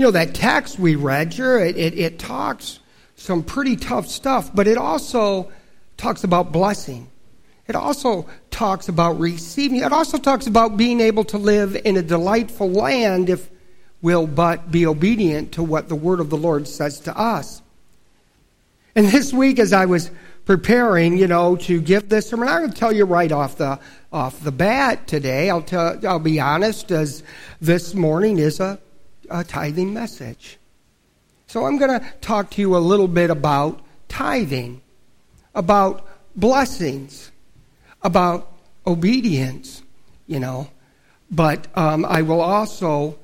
that text we read, sure, it talks some pretty tough stuff, but it also talks about blessing. It also talks about receiving. It also talks about being able to live in a delightful land if we'll but be obedient to what the word of the Lord says to us. And this week, as I was preparing, to give this sermon, I'm going to tell you right off the bat today. I'll be honest, as this morning is a tithing message. So I'm going to talk to you a little bit about tithing, about blessings, about obedience, But I will also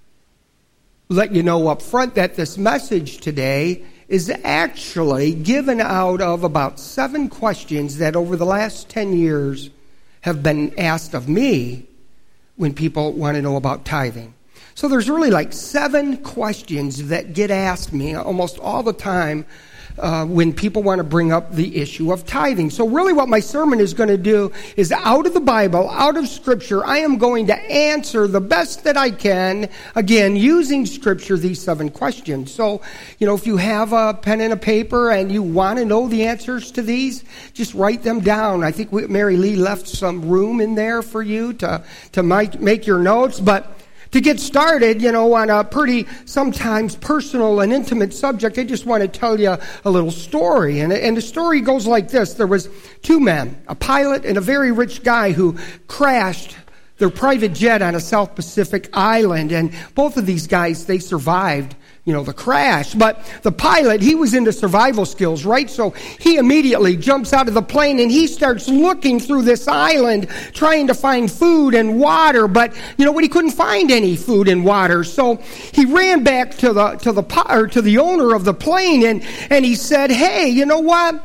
let you know up front that this message today is actually given out of about 7 questions that over the last 10 years have been asked of me when people want to know about tithing. So there's really like 7 questions that get asked me almost all the time when people want to bring up the issue of tithing. So really what my sermon is going to do is out of the Bible, out of Scripture, I am going to answer the best that I can, again, using Scripture, these 7 questions. So, if you have a pen and a paper and you want to know the answers to these, just write them down. I think Mary Lee left some room in there for you to make your notes, but to get started, on a pretty sometimes personal and intimate subject, I just want to tell you a little story. And the story goes like this. There was 2 men, a pilot and a very rich guy who crashed their private jet on a South Pacific island. And both of these guys, they survived, the crash. But the pilot, he was into survival skills, right? So he immediately jumps out of the plane and he starts looking through this island trying to find food and water. But he couldn't find any food and water. So he ran back to the owner of the plane and he said, "Hey, you know what?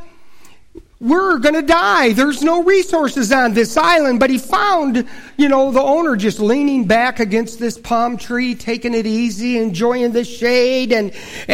We're going to die. There's no resources on this island." But he found, the owner just leaning back against this palm tree, taking it easy, enjoying the shade, and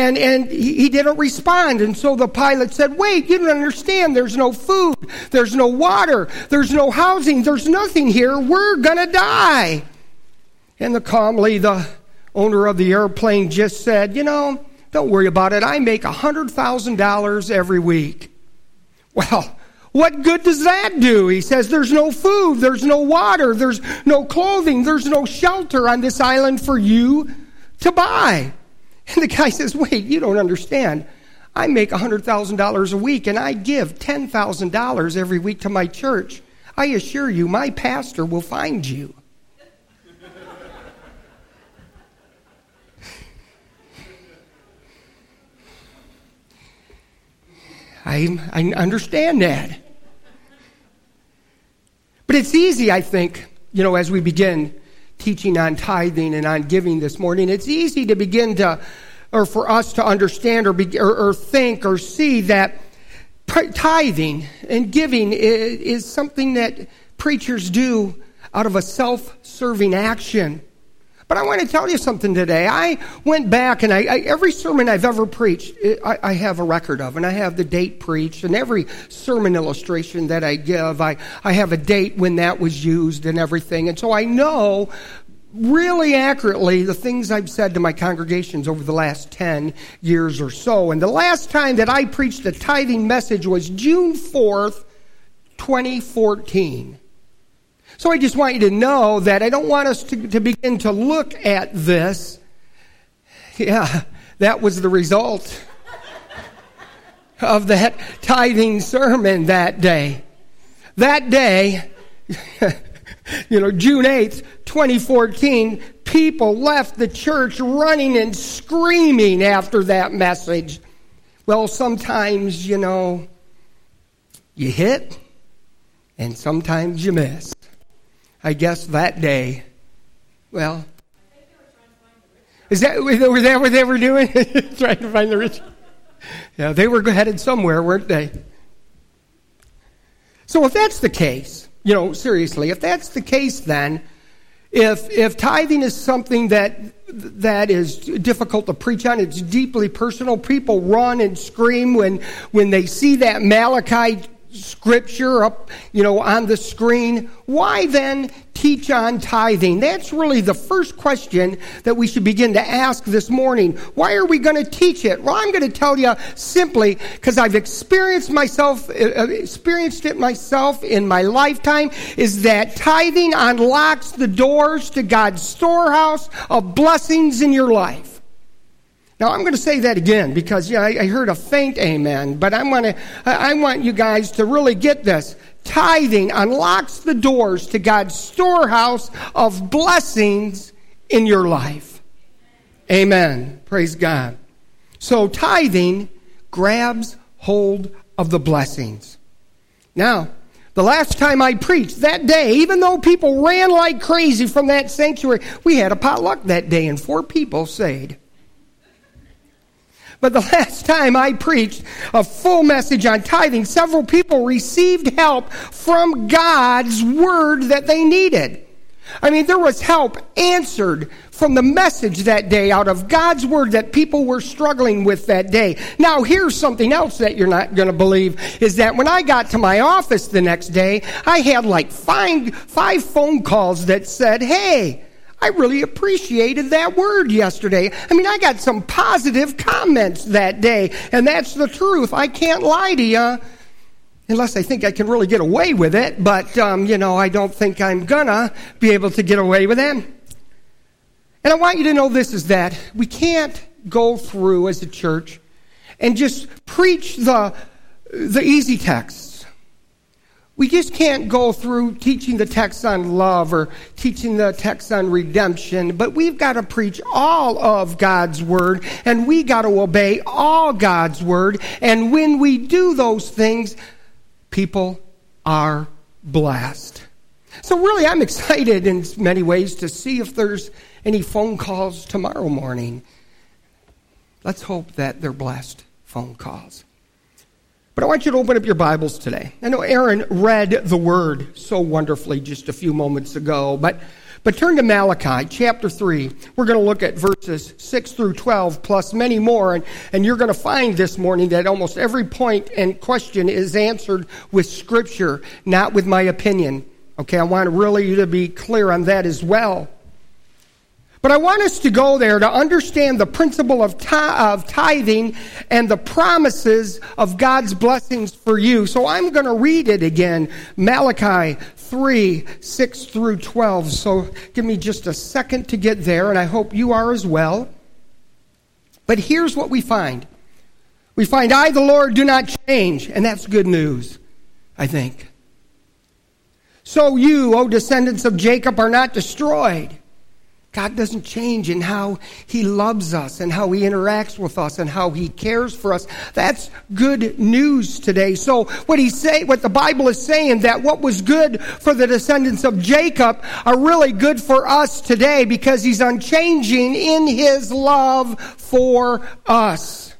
he didn't respond. And so the pilot said, "Wait, you don't understand. There's no food. There's no water. There's no housing. There's nothing here. We're going to die." And calmly, the owner of the airplane just said, "Don't worry about it. I make $100,000 every week." Well, what good does that do? He says, there's no food, there's no water, there's no clothing, there's no shelter on this island for you to buy. And the guy says, "Wait, you don't understand. I make $100,000 a week and I give $10,000 every week to my church. I assure you, my pastor will find you." I understand that. But it's easy, I think, as we begin teaching on tithing and on giving this morning, it's easy to begin or for us to understand or think or see that tithing and giving is something that preachers do out of a self-serving action. But I want to tell you something today. I went back and every sermon I've ever preached, I have a record of, and I have the date preached, and every sermon illustration that I give, I have a date when that was used and everything. And so I know really accurately the things I've said to my congregations over the last 10 years or so. And the last time that I preached a tithing message was June 4th, 2014. So I just want you to know that I don't want us to begin to look at this. Yeah, that was the result of that tithing sermon that day. That day, June 8th, 2014, people left the church running and screaming after that message. Well, sometimes, you hit, and sometimes you miss. I guess that day, well, is that what they were doing? Trying to find the rich? Yeah, they were headed somewhere, weren't they? So if that's the case, seriously, if that's the case, then if tithing is something that is difficult to preach on, it's deeply personal. People run and scream when they see that Malachi scripture up, on the screen. Why then teach on tithing? That's really the first question that we should begin to ask this morning. Why are we going to teach it? Well, I'm going to tell you simply because I've experienced it myself in my lifetime, is that tithing unlocks the doors to God's storehouse of blessings in your life. Now, I'm going to say that again because I heard a faint amen, but I want you guys to really get this. Tithing unlocks the doors to God's storehouse of blessings in your life. Amen. Praise God. So tithing grabs hold of the blessings. Now, the last time I preached that day, even though people ran like crazy from that sanctuary, we had a potluck that day and 4 people saved. But the last time I preached a full message on tithing, several people received help from God's word that they needed. I mean, there was help answered from the message that day out of God's word that people were struggling with that day. Now, here's something else that you're not going to believe, is that when I got to my office the next day, I had like five phone calls that said, hey, I really appreciated that word yesterday. I mean, I got some positive comments that day, and that's the truth. I can't lie to you, unless I think I can really get away with it, but, I don't think I'm gonna be able to get away with it. And I want you to know this, is that we can't go through as a church and just preach the easy texts. We just can't go through teaching the text on love or teaching the text on redemption, but we've got to preach all of God's word, and we got to obey all God's word. And when we do those things, people are blessed. So really, I'm excited in many ways to see if there's any phone calls tomorrow morning. Let's hope that they're blessed phone calls. But I want you to open up your Bibles today. I know Aaron read the word so wonderfully just a few moments ago, but turn to Malachi chapter 3. We're going to look at verses 6 through 12 plus many more, and you're going to find this morning that almost every point and question is answered with Scripture, not with my opinion. Okay, I want really you to be clear on that as well. But I want us to go there to understand the principle of tithing and the promises of God's blessings for you. So I'm going to read it again, Malachi 3, 6 through 12. So give me just a second to get there, and I hope you are as well. But here's what we find. We find, I, the Lord, do not change, and that's good news, I think. So you, O descendants of Jacob, are not destroyed. God doesn't change in how He loves us and how He interacts with us and how He cares for us. That's good news today. So what the Bible is saying, that what was good for the descendants of Jacob are really good for us today, because He's unchanging in His love for us.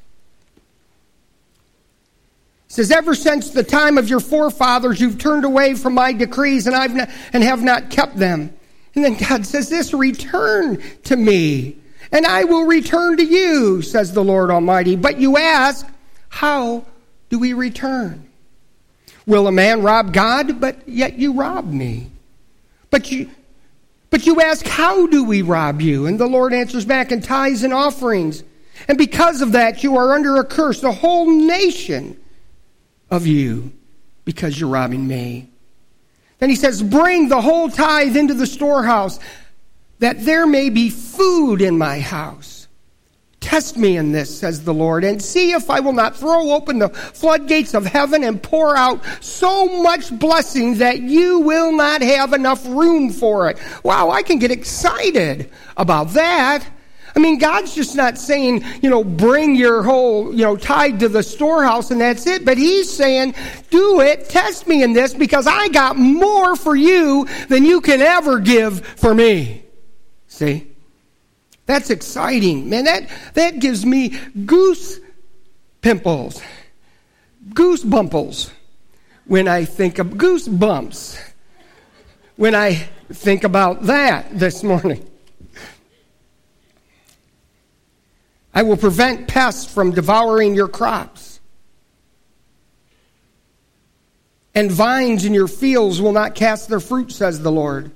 It says, ever since the time of your forefathers, you've turned away from my decrees and have not kept them. And then God says this, return to me, and I will return to you, says the Lord Almighty. But you ask, how do we return? Will a man rob God? But yet you rob me. But you ask, how do we rob you? And the Lord answers back, in tithes and offerings. And because of that, you are under a curse, the whole nation of you, because you're robbing me. Then he says, bring the whole tithe into the storehouse, that there may be food in my house. Test me in this, says the Lord, and see if I will not throw open the floodgates of heaven and pour out so much blessing that you will not have enough room for it. Wow, I can get excited about that. I mean, God's just not saying, bring your whole, tithe to the storehouse and that's it. But He's saying, do it, test me in this, because I got more for you than you can ever give for me. See? That's exciting. Man, that gives me goosebumples when I think of goosebumps when I think about that this morning. I will prevent pests from devouring your crops. and vines in your fields will not cast their fruit, says the Lord.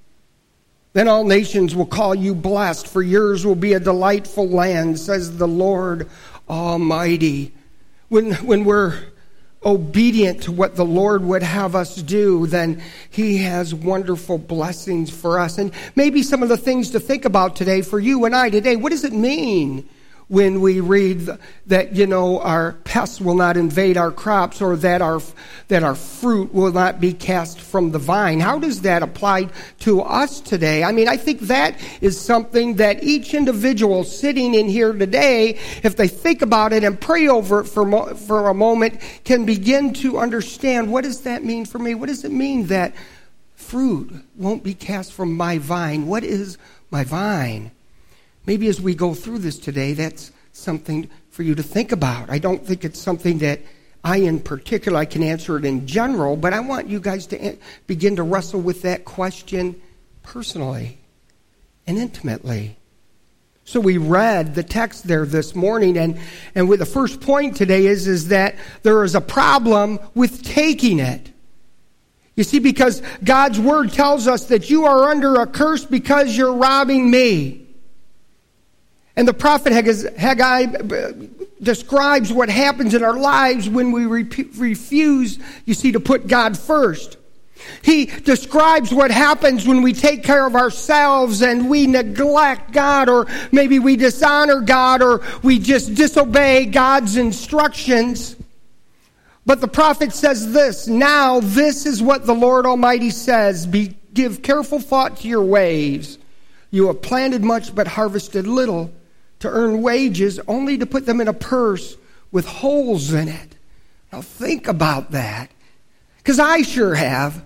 Then all nations will call you blessed, for yours will be a delightful land, says the Lord Almighty. When we're obedient to what the Lord would have us do, then He has wonderful blessings for us. And maybe some of the things to think about today for you and I today. What does it mean when we read that, our pests will not invade our crops, or that our fruit will not be cast from the vine? How does that apply to us today? I think that is something that each individual sitting in here today, if they think about it and pray over it for a moment, can begin to understand, what does that mean for me? What does it mean that fruit won't be cast from my vine? What is my vine? Maybe as we go through this today, that's something for you to think about. I don't think it's something that I can answer it in general, but I want you guys to begin to wrestle with that question personally and intimately. So we read the text there this morning, and with the first point today is that there is a problem with taking it. You see, because God's word tells us that you are under a curse because you're robbing me. And the prophet Haggai describes what happens in our lives when we refuse, to put God first. He describes what happens when we take care of ourselves and we neglect God, or maybe we dishonor God, or we just disobey God's instructions. But the prophet says this: now this is what the Lord Almighty says, give careful thought to your ways. You have planted much but harvested little, to earn wages only to put them in a purse with holes in it. Now think about that, because I sure have.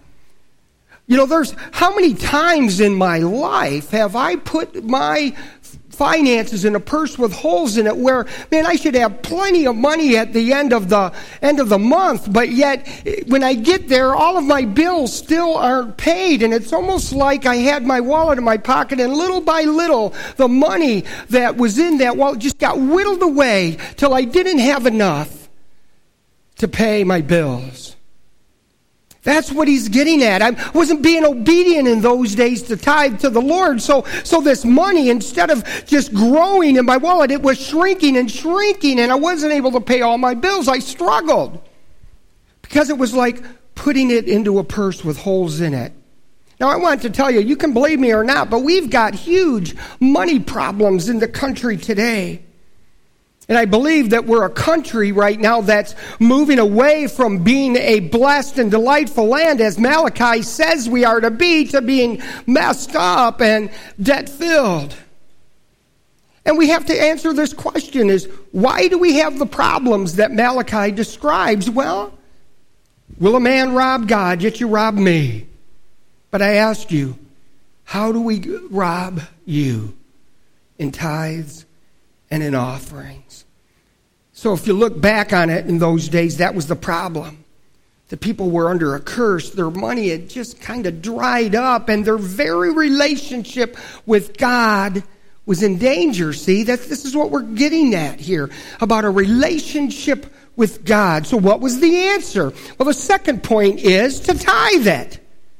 There's how many times in my life have I put my finances in a purse with holes in it, where, I should have plenty of money at the end of the month, but yet when I get there, all of my bills still aren't paid, and it's almost like I had my wallet in my pocket, and little by little, the money that was in that wallet just got whittled away till I didn't have enough to pay my bills. That's what he's getting at. I wasn't being obedient in those days to tithe to the Lord. So this money, instead of just growing in my wallet, it was shrinking, and I wasn't able to pay all my bills. I struggled because it was like putting it into a purse with holes in it. Now, I want to tell you, you can believe me or not, but we've got huge money problems in the country today. And I believe that we're a country right now that's moving away from being a blessed and delightful land, as Malachi says we are to being messed up and debt-filled. And we have to answer this question: is why do we have the problems that Malachi describes? Well, will a man rob God, yet you rob me? But I ask you, how do we rob you? In tithes and in offerings. So if you look back on it, in those days, that was the problem. The people were under a curse. Their money had just kind of dried up, and their very relationship with God was in danger. See, this is what we're getting at here, about a relationship with God. So what was the answer? Well, the second point is to tithe it.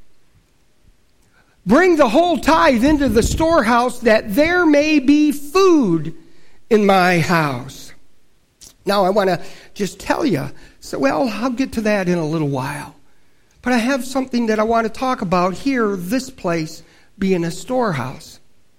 Bring the whole tithe into the storehouse, that there may be food in my house. Now, I want to just tell you, I'll get to that in a little while. But I have something that I want to talk about here, this place being a storehouse.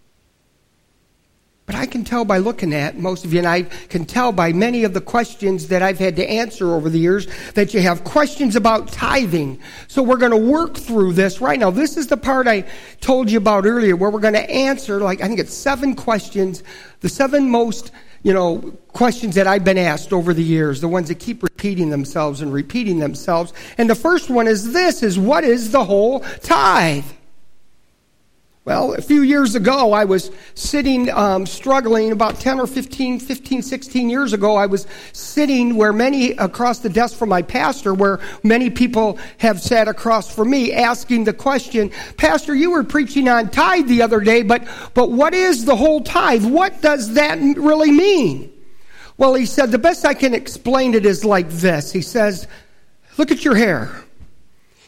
But I can tell by looking at most of you, and I can tell by many of the questions that I've had to answer over the years, that you have questions about tithing. So we're going to work through this right now. This is the part I told you about earlier, where we're going to answer, I think it's 7 questions, the 7 most questions that I've been asked over the years, the ones that keep repeating themselves. And the first one is this, what is the whole tithe? Well, a few years ago, I was sitting, struggling, about 16 years ago, I was sitting where many, across the desk from my pastor, where many people have sat across from me, asking the question, Pastor, you were preaching on tithe the other day, but what is the whole tithe? What does that really mean? Well, he said, the best I can explain it is like this. He says, look at your hair.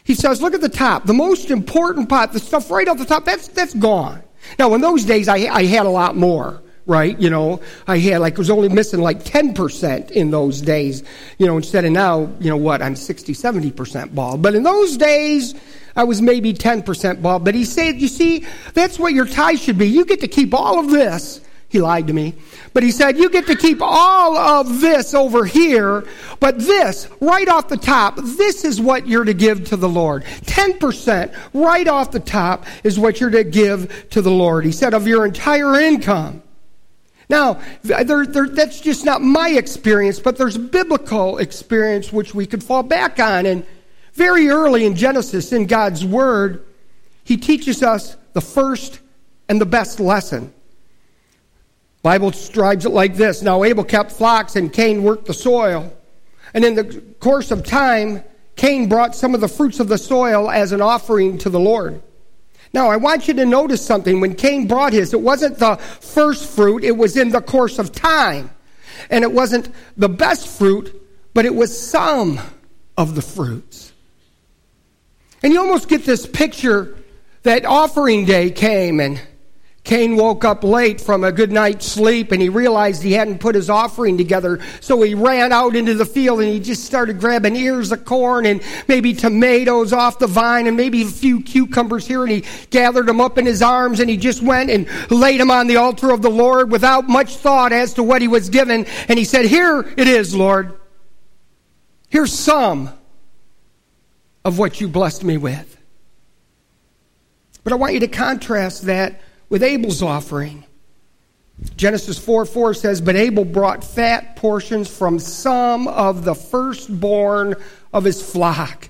He says, look at the top. The most important part, the stuff right off the top, that's gone. Now, in those days, I had a lot more, right? You know, I was only missing like 10% in those days, you know, instead of now, you know what, I'm 60, 70% bald. But in those days, I was maybe 10% bald. But he said, you see, that's what your tie should be. You get to keep all of this. He lied to me. But he said, you get to keep all of this over here, but this, right off the top, this is what you're to give to the Lord. 10% right off the top is what you're to give to the Lord. He said, of your entire income. Now, that's just not my experience, but there's biblical experience which we could fall back on. And very early in Genesis, in God's Word, He teaches us the first and the best lesson. Bible describes it like this. Now Abel kept flocks and Cain worked the soil. And in the course of time, Cain brought some of the fruits of the soil as an offering to the Lord. Now I want you to notice something. When Cain brought his, it wasn't the first fruit, it was in the course of time. And it wasn't the best fruit, but it was some of the fruits. And you almost get this picture that offering day came and Cain woke up late from a good night's sleep and he realized he hadn't put his offering together. So he ran out into the field and he just started grabbing ears of corn and maybe tomatoes off the vine and maybe a few cucumbers here, and he gathered them up in his arms and he just went and laid them on the altar of the Lord without much thought as to what he was given. And he said, here it is, Lord. Here's some of what you blessed me with. But I want you to contrast that with Abel's offering. Genesis 4:4 says, but Abel brought fat portions from some of the firstborn of his flock.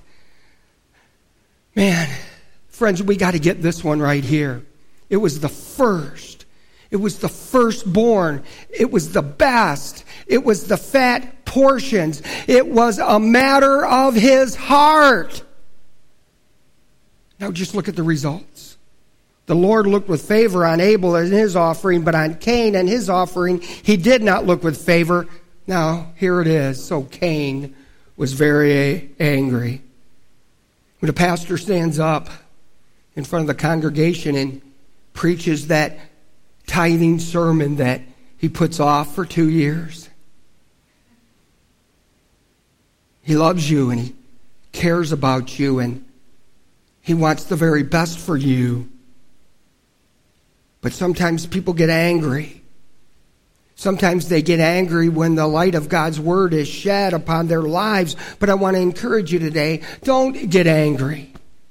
Man, friends, we got to get this one right here. It was the first. It was the firstborn. It was the best. It was the fat portions. It was a matter of his heart. Now just look at the results. The Lord looked with favor on Abel and his offering, but on Cain and his offering, he did not look with favor. Now, here it is. So Cain was very angry. When a pastor stands up in front of the congregation and preaches that tithing sermon that he puts off for 2 years, he loves you and he cares about you and he wants the very best for you. But sometimes people get angry. Sometimes they get angry when the light of God's Word is shed upon their lives. But I want to encourage you today, don't get angry.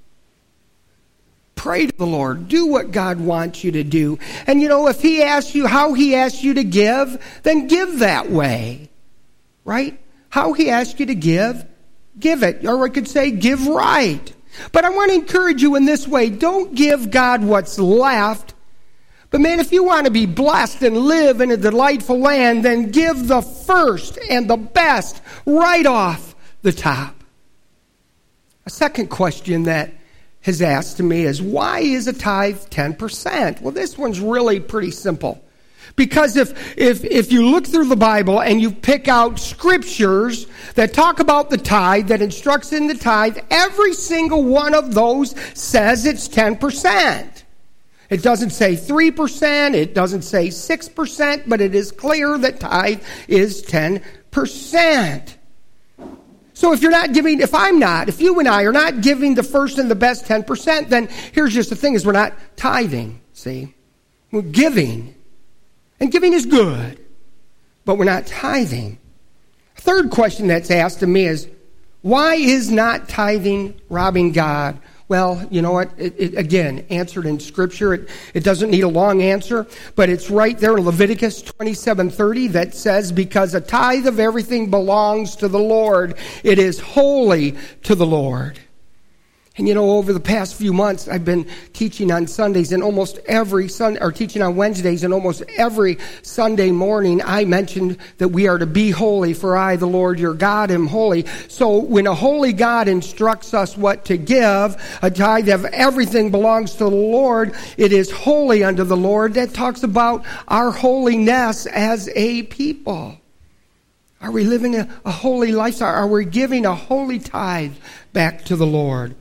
Pray to the Lord. Do what God wants you to do. And you know, if He asks you how He asks you to give, then give that way. Right? How He asks you to give it. Or I could say, give right. But I want to encourage you in this way. Don't give God what's left. But man, if you want to be blessed and live in a delightful land, then give the first and the best right off the top. A second question that is asked to me is, why is a tithe 10%? Well, this one's really pretty simple. Because if you look through the Bible and you pick out scriptures that talk about the tithe, that instructs in the tithe, every single one of those says it's 10%. It doesn't say 3%, it doesn't say 6%, but it is clear that tithe is 10%. So if you and I are not giving the first and the best 10%, then here's just the thing is we're not tithing, see? We're giving. And giving is good, but we're not tithing. A third question that's asked to me is, why is not tithing robbing God? Well, you know what? It again, answered in Scripture. It doesn't need a long answer, but it's right there in Leviticus 27:30 that says, because a tithe of everything belongs to the Lord, it is holy to the Lord. And you know, over the past few months, I've been teaching on Sundays, and almost every Sunday, or teaching on Wednesdays, and almost every Sunday morning, I mentioned that we are to be holy, for I, the Lord your God, am holy. So when a holy God instructs us what to give, a tithe of everything belongs to the Lord, it is holy unto the Lord. That talks about our holiness as a people. Are we living a holy lifestyle? Are we giving a holy tithe back to the Lord?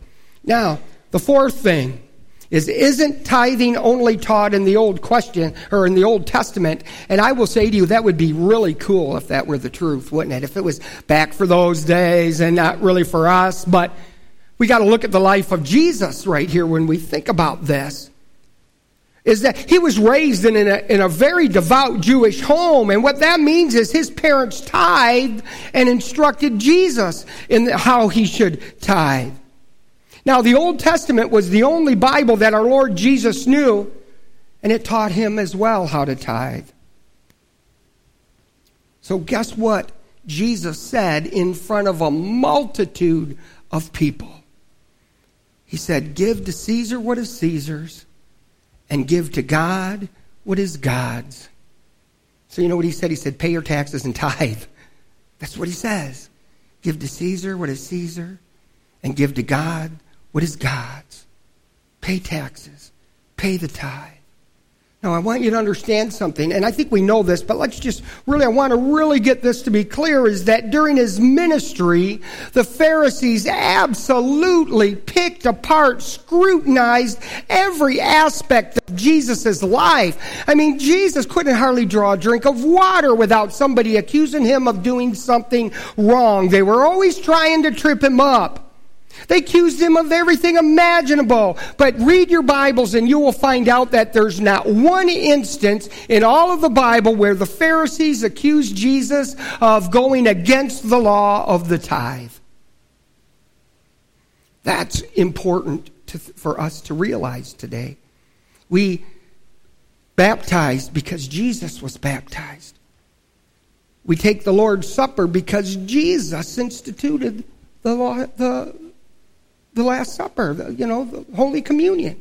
Now, the fourth thing isn't tithing only taught in the Old Testament? And I will say to you, that would be really cool if that were the truth, wouldn't it? If it was back for those days and not really for us. But we got to look at the life of Jesus right here when we think about this. Is that he was raised in a very devout Jewish home. And what that means is his parents tithed and instructed Jesus in how he should tithe. Now, the Old Testament was the only Bible that our Lord Jesus knew, and it taught him as well how to tithe. So guess what Jesus said in front of a multitude of people? He said, give to Caesar what is Caesar's, and give to God what is God's. So you know what he said? He said, pay your taxes and tithe. That's what he says. Give to Caesar what is Caesar, and give to God what is God's. Pay taxes. Pay the tithe. Now, I want you to understand something, and I think we know this, but I want to really get this to be clear, is that during his ministry, the Pharisees absolutely picked apart, scrutinized every aspect of Jesus' life. I mean, Jesus couldn't hardly draw a drink of water without somebody accusing him of doing something wrong. They were always trying to trip him up. They accused him of everything imaginable. But read your Bibles and you will find out that there's not one instance in all of the Bible where the Pharisees accused Jesus of going against the law of the tithe. That's important for us to realize today. We baptized because Jesus was baptized. We take the Lord's Supper because Jesus instituted the Last Supper, the Holy Communion.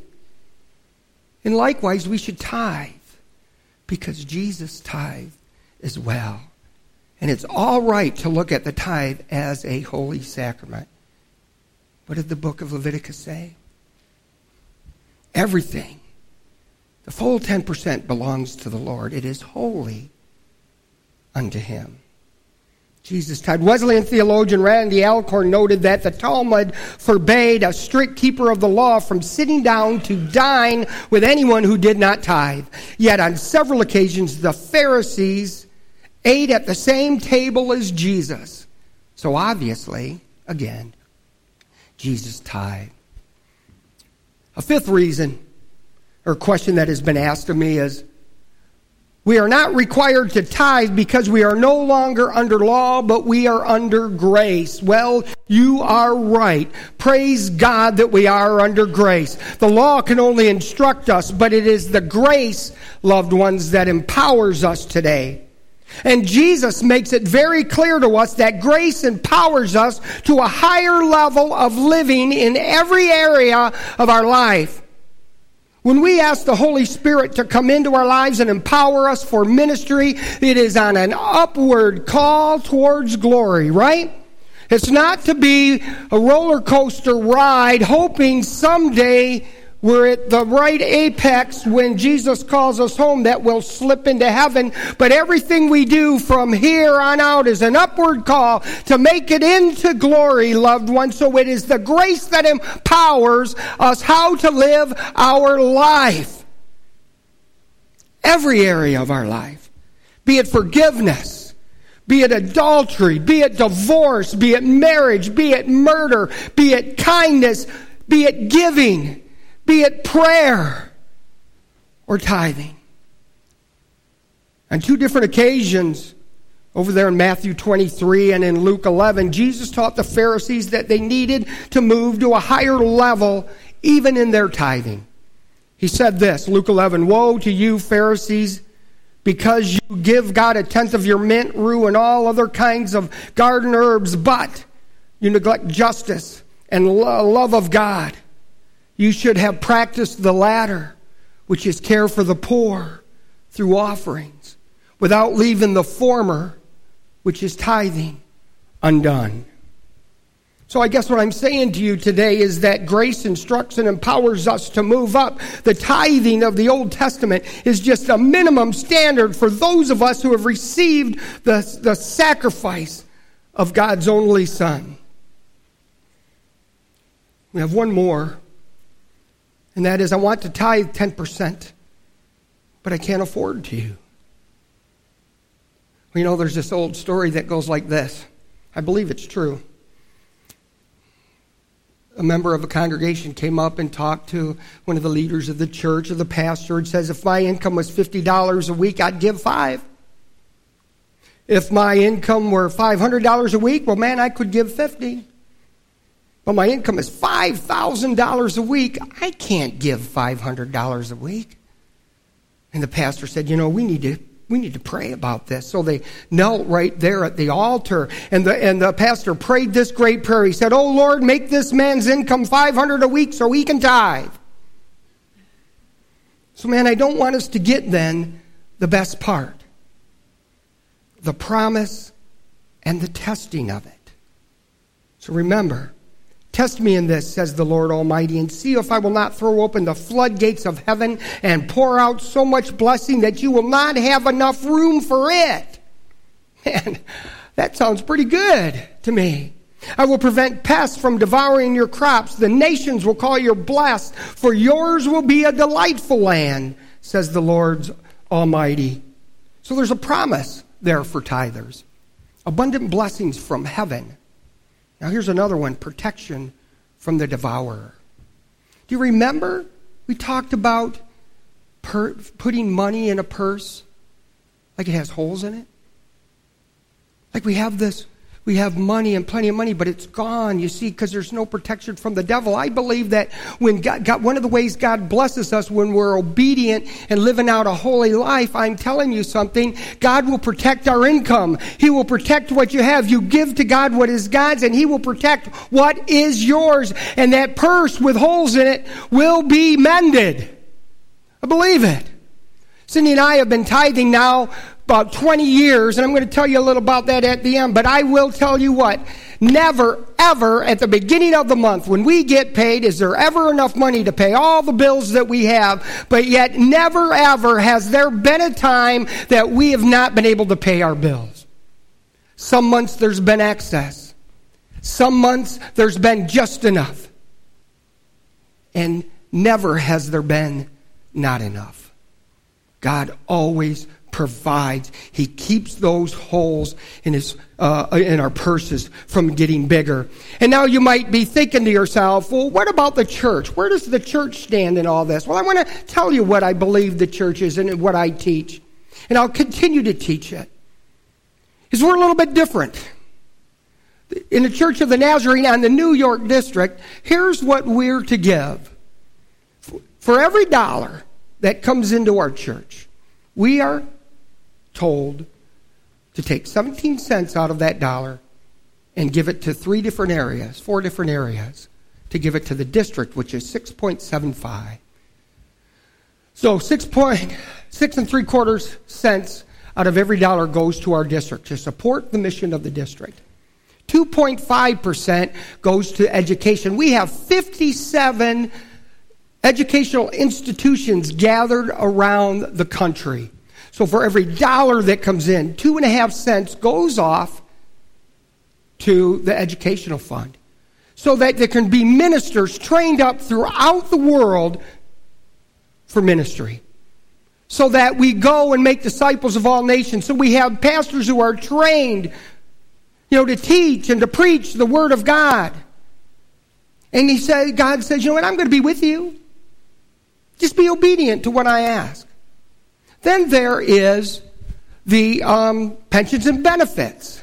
And likewise, we should tithe because Jesus tithed as well. And it's all right to look at the tithe as a holy sacrament. What did the book of Leviticus say? Everything, the full 10% belongs to the Lord. It is holy unto him. Jesus tithed. Wesleyan theologian Randy Alcorn noted that the Talmud forbade a strict keeper of the law from sitting down to dine with anyone who did not tithe. Yet on several occasions, the Pharisees ate at the same table as Jesus. So obviously, again, Jesus tithed. A fifth reason, or question that has been asked of me is, we are not required to tithe because we are no longer under law, but we are under grace. Well, you are right. Praise God that we are under grace. The law can only instruct us, but it is the grace, loved ones, that empowers us today. And Jesus makes it very clear to us that grace empowers us to a higher level of living in every area of our life. When we ask the Holy Spirit to come into our lives and empower us for ministry, it is on an upward call towards glory, right? It's not to be a roller coaster ride, hoping someday we're at the right apex when Jesus calls us home that we'll slip into heaven. But everything we do from here on out is an upward call to make it into glory, loved ones. So it is the grace that empowers us how to live our life. Every area of our life. Be it forgiveness, be it adultery, be it divorce, be it marriage, be it murder, be it kindness, be it giving, be it prayer or tithing. On two different occasions, over there in Matthew 23 and in Luke 11, Jesus taught the Pharisees that they needed to move to a higher level even in their tithing. He said this, Luke 11, "Woe to you, Pharisees, because you give God a tenth of your mint, rue, and all other kinds of garden herbs, but you neglect justice and love of God. You should have practiced the latter, which is care for the poor through offerings, without leaving the former, which is tithing, undone." So I guess what I'm saying to you today is that grace instructs and empowers us to move up. The tithing of the Old Testament is just a minimum standard for those of us who have received the sacrifice of God's only Son. We have one more, and that is I want to tithe 10%, but I can't afford to. Well, you know, there's this old story that goes like this. I believe it's true. A member of a congregation came up and talked to one of the leaders of the church, or the pastor, and says, if my income was $50 a week, I'd give $5. If my income were $500 a week, well, man, I could give $50. But my income is $5,000 a week. I can't give $500 a week. And the pastor said, you know, we need to pray about this. So they knelt right there at the altar, and the pastor prayed this great prayer. He said, oh, Lord, make this man's income $500 a week so he can tithe. So, man, I don't want us to get then the best part, the promise and the testing of it. So remember, test me in this, says the Lord Almighty, and see if I will not throw open the floodgates of heaven and pour out so much blessing that you will not have enough room for it. Man, that sounds pretty good to me. I will prevent pests from devouring your crops. The nations will call you blessed, for yours will be a delightful land, says the Lord Almighty. So there's a promise there for tithers. Abundant blessings from heaven. Now here's another one, protection from the devourer. Do you remember we talked about putting money in a purse like it has holes in it? Like we have money and plenty of money, but it's gone, you see, because there's no protection from the devil. I believe that when God, one of the ways God blesses us when we're obedient and living out a holy life, I'm telling you something, God will protect our income. He will protect what you have. You give to God what is God's, and He will protect what is yours. And that purse with holes in it will be mended. I believe it. Cindy and I have been tithing now about 20 years, and I'm going to tell you a little about that at the end, but I will tell you what, never, ever at the beginning of the month when we get paid is there ever enough money to pay all the bills that we have, but yet never, ever has there been a time that we have not been able to pay our bills. Some months there's been excess. Some months there's been just enough. And never has there been not enough. God always provides. He keeps those holes in our purses from getting bigger. And now you might be thinking to yourself, well, what about the church? Where does the church stand in all this? Well, I want to tell you what I believe the church is and what I teach. And I'll continue to teach it. Is we're a little bit different. In the Church of the Nazarene on the New York district, here's what we're to give. For every dollar that comes into our church, we are told to take 17 cents out of that dollar and give it to 4 different areas, to give it to the district, which is 6.75. So 6 3/4 cents out of every dollar goes to our district to support the mission of the district. 2.5% goes to education. We have 57 educational institutions gathered around the country. So for every dollar that comes in, 2.5 cents goes off to the educational fund so that there can be ministers trained up throughout the world for ministry. So that we go and make disciples of all nations. So we have pastors who are trained, to teach and to preach the Word of God. And God says, you know what, I'm going to be with you. Just be obedient to what I ask. Then there is the pensions and benefits.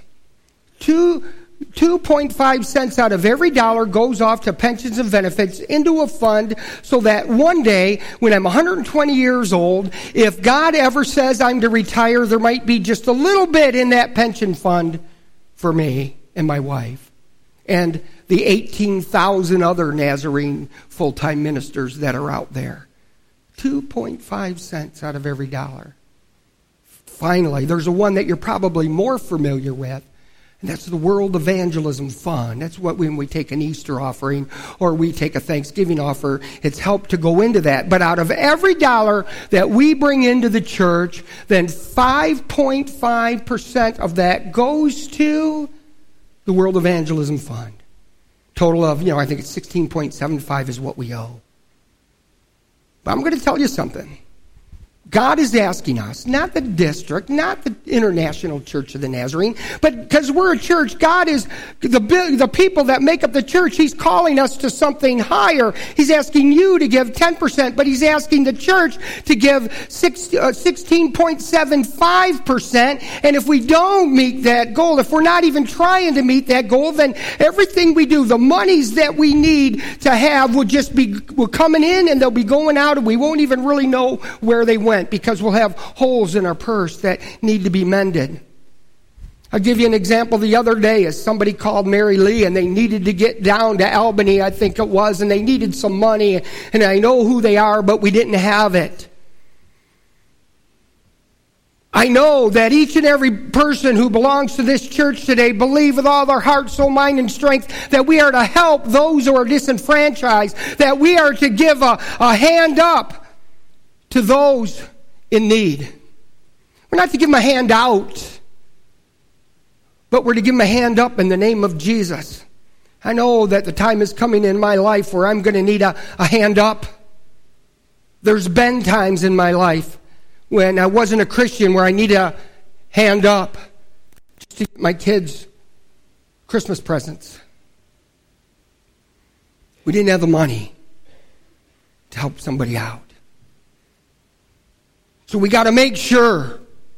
2.5 cents out of every dollar goes off to pensions and benefits into a fund so that one day when I'm 120 years old, if God ever says I'm to retire, there might be just a little bit in that pension fund for me and my wife and the 18,000 other Nazarene full-time ministers that are out there. 2.5 cents out of every dollar. Finally, there's a one that you're probably more familiar with, and that's the World Evangelism Fund. That's what when we take an Easter offering or we take a Thanksgiving offer, it's helped to go into that. But out of every dollar that we bring into the church, then 5.5% of that goes to the World Evangelism Fund Total of, I think it's 16.75 is what we owe. But I'm going to tell you something. God is asking us, not the district, not the International Church of the Nazarene, but because we're a church, God is the people that make up the church. He's calling us to something higher. He's asking you to give 10%, but he's asking the church to give 16.75%. And if we don't meet that goal, if we're not even trying to meet that goal, then everything we do, the monies that we need to have will coming in and they'll be going out, and we won't even really know where they went, because we'll have holes in our purse that need to be mended. I'll give you an example. The other day, as somebody called Mary Lee, and they needed to get down to Albany, I think it was, and they needed some money, and I know who they are, but we didn't have it. I know that each and every person who belongs to this church today believe with all their heart, soul, mind, and strength that we are to help those who are disenfranchised, that we are to give a hand up to those in need. We're not to give them a hand out, but we're to give them a hand up in the name of Jesus. I know that the time is coming in my life where I'm going to need a hand up. There's been times in my life when I wasn't a Christian where I need a hand up just to get my kids Christmas presents. We didn't have the money to help somebody out. So we got to make sure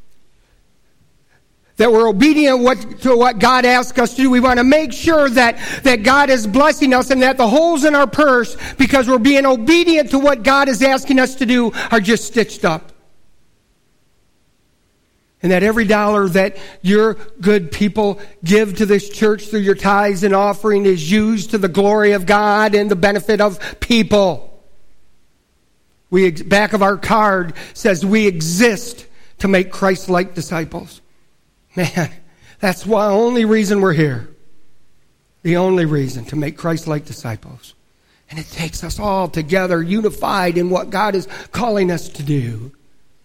that we're obedient to what God asks us to do. We want to make sure that God is blessing us and that the holes in our purse, because we're being obedient to what God is asking us to do, are just stitched up. And that every dollar that your good people give to this church through your tithes and offering is used to the glory of God and the benefit of people. Back of our card says we exist to make Christ-like disciples. Man, that's the only reason we're here. The only reason, to make Christ-like disciples. And it takes us all together, unified in what God is calling us to do.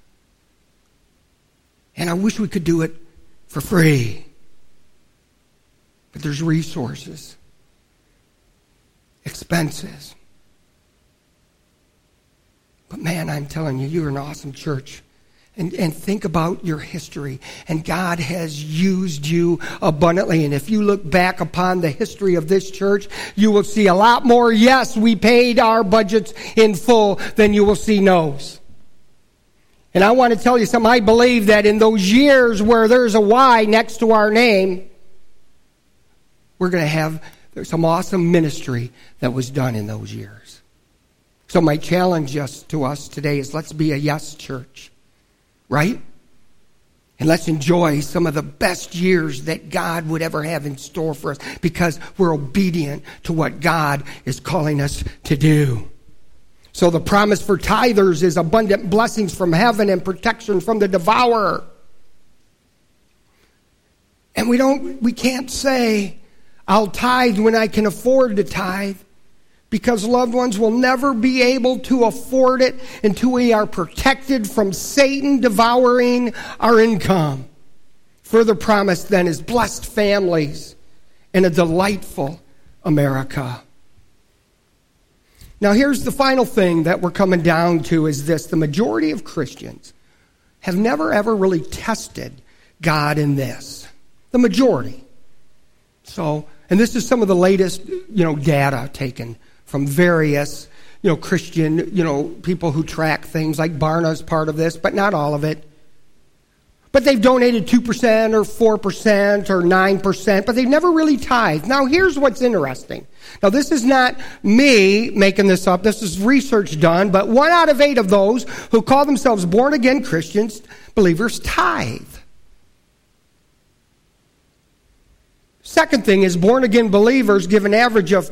And I wish we could do it for free. But there's resources, expenses. But man, I'm telling you, you're an awesome church. And think about your history. And God has used you abundantly. And if you look back upon the history of this church, you will see a lot more yes, we paid our budgets in full, than you will see no's. And I want to tell you something. I believe that in those years where there's a Y next to our name, we're going to have some awesome ministry that was done in those years. So my challenge to us today is, let's be a yes church, right? And let's enjoy some of the best years that God would ever have in store for us, because we're obedient to what God is calling us to do. So the promise for tithers is abundant blessings from heaven and protection from the devourer. And we can't say, I'll tithe when I can afford to tithe, because loved ones will never be able to afford it until we are protected from Satan devouring our income. Further promise then is blessed families and a delightful America. Now here's the final thing that we're coming down to is this. The majority of Christians have never ever really tested God in this. The majority. So, and this is some of the latest, data taken from various, Christian, people who track things, like Barna's part of this, but not all of it. But they've donated 2% or 4% or 9%, but they've never really tithed. Now, here's what's interesting. Now, this is not me making this up. This is research done, but 1 out of 8 of those who call themselves born-again Christians, believers, tithe. Second thing is, born-again believers give an average of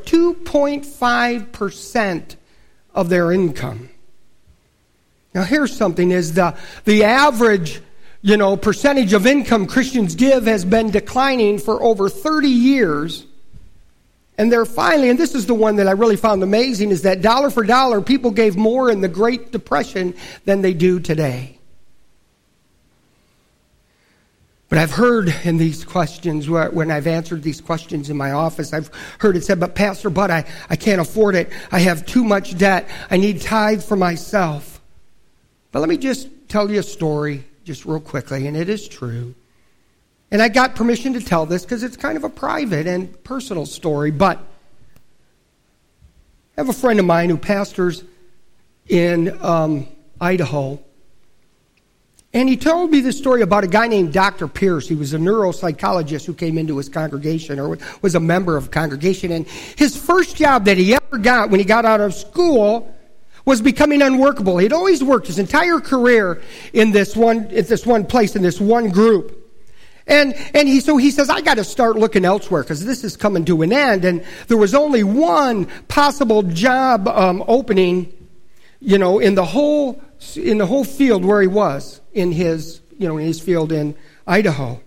2.5% of their income. Now, here's something, is the average, percentage of income Christians give has been declining for over 30 years. And they're finally, and this is the one that I really found amazing, is that dollar for dollar, people gave more in the Great Depression than they do today. But I've heard in these questions, when I've answered these questions in my office, I've heard it said, but Pastor Bud, I can't afford it. I have too much debt. I need tithe for myself. But let me just tell you a story just real quickly, and it is true. And I got permission to tell this because it's kind of a private and personal story, but I have a friend of mine who pastors in Idaho. And he told me this story about a guy named Dr. Pierce. He was a neuropsychologist who came into his congregation or was a member of a congregation. And his first job that he ever got when he got out of school was becoming unworkable. He'd always worked his entire career in this one place, in this one group. And he says, I got to start looking elsewhere because this is coming to an end. And there was only one possible job opening, in the whole field where he was, in his field in Idaho.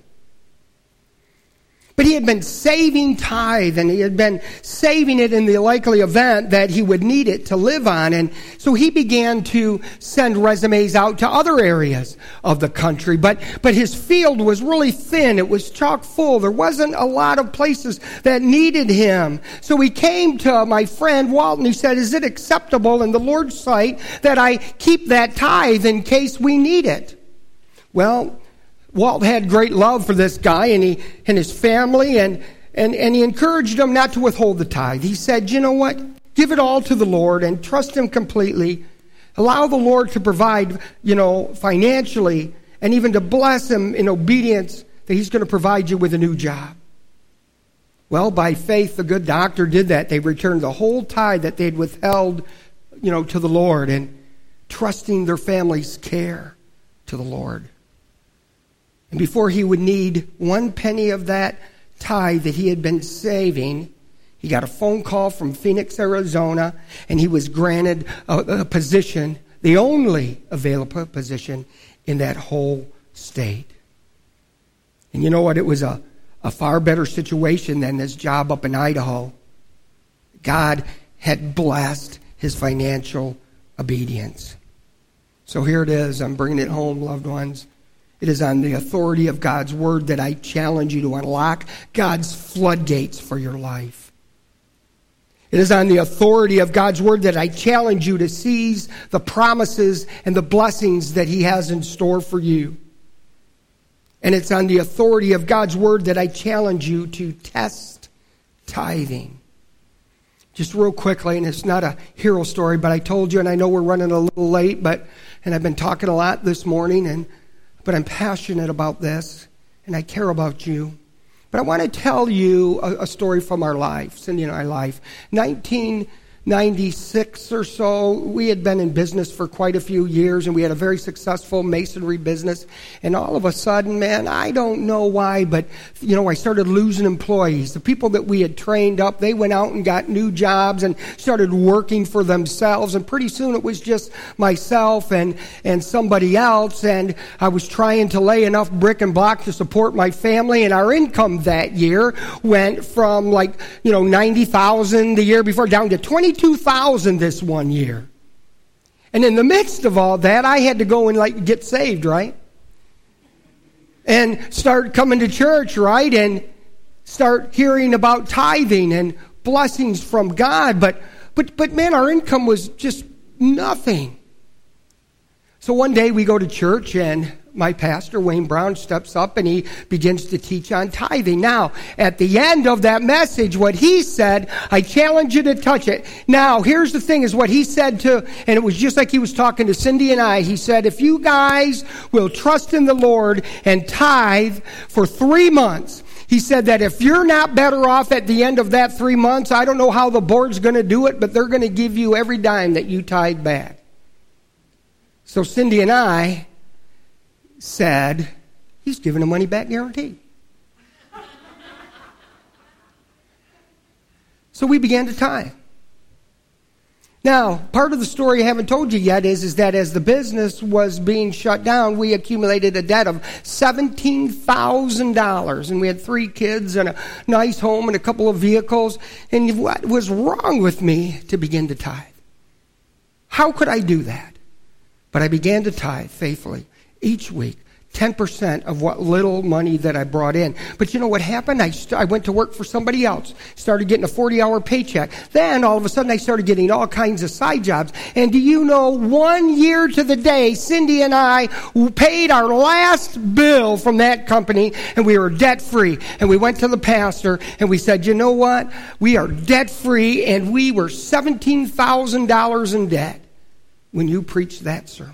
But he had been saving tithe, and he had been saving it in the likely event that he would need it to live on. And so he began to send resumes out to other areas of the country. But his field was really thin. It was chock full. There wasn't a lot of places that needed him. So he came to my friend Walton. He said, is it acceptable in the Lord's sight that I keep that tithe in case we need it? Well, Walt had great love for this guy and his family, and he encouraged him not to withhold the tithe. He said, you know what? Give it all to the Lord and trust him completely. Allow the Lord to provide, financially, and even to bless him in obedience that he's going to provide you with a new job. Well, by faith, the good doctor did that. They returned the whole tithe that they'd withheld, to the Lord, and trusting their family's care to the Lord. And before he would need one penny of that tithe that he had been saving, he got a phone call from Phoenix, Arizona, and he was granted a position, the only available position in that whole state. And you know what? It was a far better situation than this job up in Idaho. God had blessed his financial obedience. So here it is. I'm bringing it home, loved ones. It is on the authority of God's word that I challenge you to unlock God's floodgates for your life. It is on the authority of God's word that I challenge you to seize the promises and the blessings that he has in store for you. And it's on the authority of God's word that I challenge you to test tithing. Just real quickly, and it's not a hero story, but I told you, and I know we're running a little late, and I've been talking a lot this morning, but I'm passionate about this, and I care about you. But I want to tell you a story from our life, Cindy and our life. 1996 or so, we had been in business for quite a few years, and we had a very successful masonry business. And all of a sudden, man, I don't know why, but, I started losing employees. The people that we had trained up, they went out and got new jobs and started working for themselves. And pretty soon it was just myself and somebody else. And I was trying to lay enough brick and block to support my family. And our income that year went from $90,000 the year before down to $22,000 this one year. And in the midst of all that, I had to go and get saved, right? And start coming to church, right? And start hearing about tithing and blessings from God. But man, our income was just nothing. So one day we go to church, and my pastor, Wayne Brown, steps up and he begins to teach on tithing. Now, at the end of that message, what he said, I challenge you to touch it. Now, here's the thing, is what he said and it was just like he was talking to Cindy and I. He said, if you guys will trust in the Lord and tithe for 3 months, he said that if you're not better off at the end of that 3 months, I don't know how the board's going to do it, but they're going to give you every dime that you tithe back. So Cindy and I said, he's giving a money back guarantee. So we began to tithe. Now, part of the story I haven't told you yet is that as the business was being shut down, we accumulated a debt of $17,000. And we had 3 kids and a nice home and a couple of vehicles. And what was wrong with me to begin to tithe? How could I do that? But I began to tithe faithfully each week, 10% of what little money that I brought in. But you know what happened? I went to work for somebody else, started getting a 40-hour paycheck. Then all of a sudden I started getting all kinds of side jobs. And do you know, 1 year to the day, Cindy and I paid our last bill from that company, and we were debt-free. And we went to the pastor and we said, you know what? We are debt-free, and we were $17,000 in debt when you preached that sermon.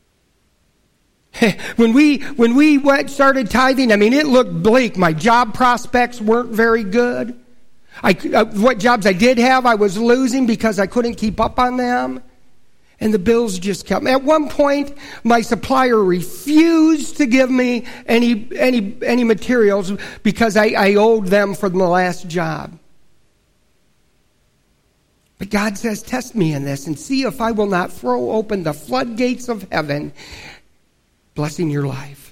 When we started tithing, I mean, it looked bleak. My job prospects weren't very good. What jobs I did have, I was losing because I couldn't keep up on them. And the bills just kept. At one point, my supplier refused to give me any materials because I owed them for the last job. But God says, test me in this and see if I will not throw open the floodgates of heaven, blessing your life.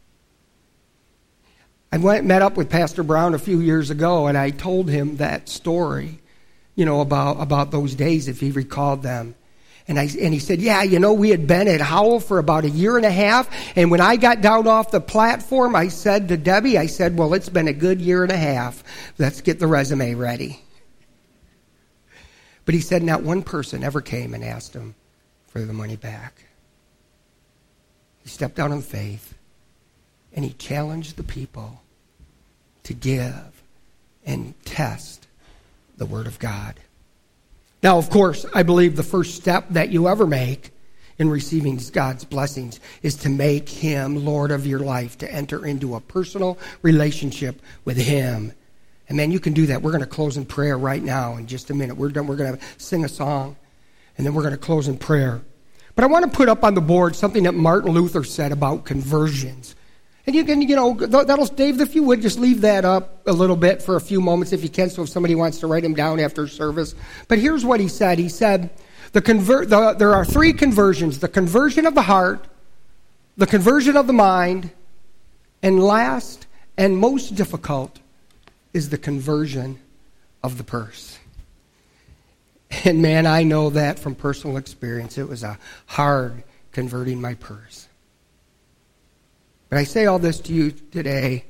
I met up with Pastor Brown a few years ago, and I told him that story, about those days, if he recalled them. And he said, yeah, we had been at Howell for about 1.5 years, and when I got down off the platform, I said to Debbie, well, it's been a good 1.5 years. Let's get the resume ready. But he said not one person ever came and asked him for the money back. He stepped out in faith, and he challenged the people to give and test the Word of God. Now, of course, I believe the first step that you ever make in receiving God's blessings is to make Him Lord of your life, to enter into a personal relationship with Him. And man, you can do that. We're going to close in prayer right now in just a minute. We're done. We're going to sing a song, and then we're going to close in prayer. But I want to put up on the board something that Martin Luther said about conversions. And you can, Dave, if you would just leave that up a little bit for a few moments if you can, so if somebody wants to write him down after service. But here's what he said. He said, there are 3 conversions: the conversion of the heart, the conversion of the mind, and last and most difficult is the conversion of the purse. And man, I know that from personal experience. It was a hard converting my purse. But I say all this to you today,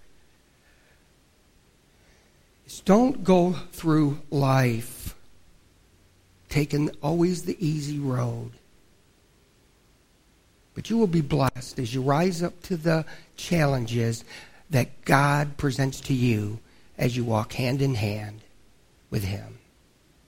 is don't go through life taking always the easy road. But you will be blessed as you rise up to the challenges that God presents to you as you walk hand in hand with Him.